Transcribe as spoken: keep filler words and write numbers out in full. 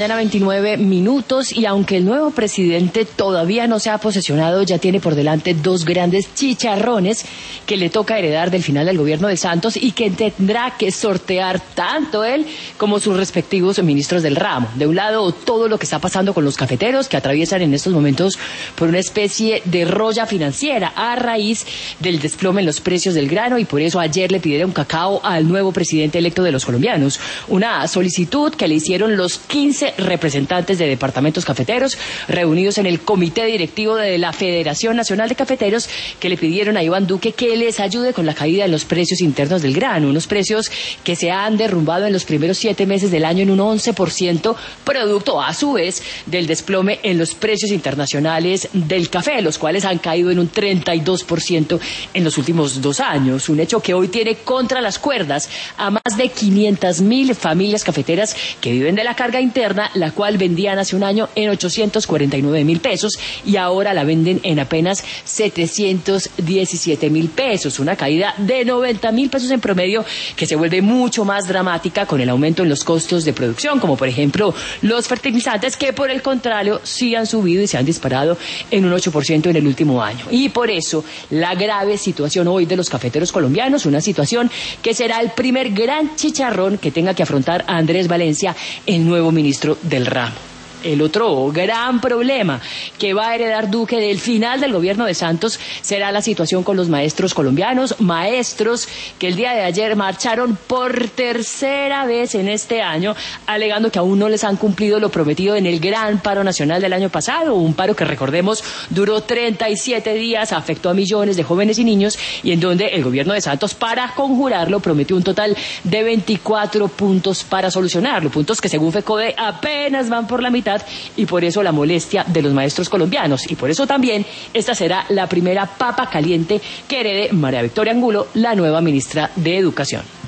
veintinueve minutos, y aunque el nuevo presidente todavía no se ha posesionado, ya tiene por delante dos grandes chicharrones que le toca heredar del final del gobierno de Santos y que tendrá que sortear tanto él como sus respectivos ministros del ramo. De un lado, todo lo que está pasando con los cafeteros, que atraviesan en estos momentos por una especie de roya financiera a raíz del desplome en los precios del grano, y por eso ayer le pidieron cacao al nuevo presidente electo de los colombianos. Una solicitud que le hicieron los quince representantes de departamentos cafeteros reunidos en el comité directivo de la Federación Nacional de Cafeteros, que le pidieron a Iván Duque que les ayude con la caída en los precios internos del grano, unos precios que se han derrumbado en los primeros siete meses del año en un once por ciento, producto a su vez del desplome en los precios internacionales del café, los cuales han caído en un treinta y dos por ciento en los últimos dos años, un hecho que hoy tiene contra las cuerdas a más de quinientas mil familias cafeteras que viven de la carga interna, la cual vendían hace un año en ochocientos cuarenta y nueve mil pesos y ahora la venden en apenas setecientos diecisiete mil pesos, una caída de noventa mil pesos en promedio, que se vuelve mucho más dramática con el aumento en los costos de producción, como por ejemplo los fertilizantes, que por el contrario sí han subido y se han disparado en un ocho por ciento en el último año. Y por eso la grave situación hoy de los cafeteros colombianos, una situación que será el primer gran chicharrón que tenga que afrontar a Andrés Valencia, el nuevo ministro del ramo. El otro gran problema que va a heredar Duque del final del gobierno de Santos será la situación con los maestros colombianos, maestros que el día de ayer marcharon por tercera vez en este año, alegando que aún no les han cumplido lo prometido en el gran paro nacional del año pasado, un paro que, recordemos, duró treinta y siete días, afectó a millones de jóvenes y niños, y en donde el gobierno de Santos, para conjurarlo, prometió un total de veinticuatro puntos para solucionarlo, puntos que según FECODE apenas van por la mitad, y por eso la molestia de los maestros colombianos, y por eso también esta será la primera papa caliente que herede María Victoria Angulo, la nueva ministra de Educación.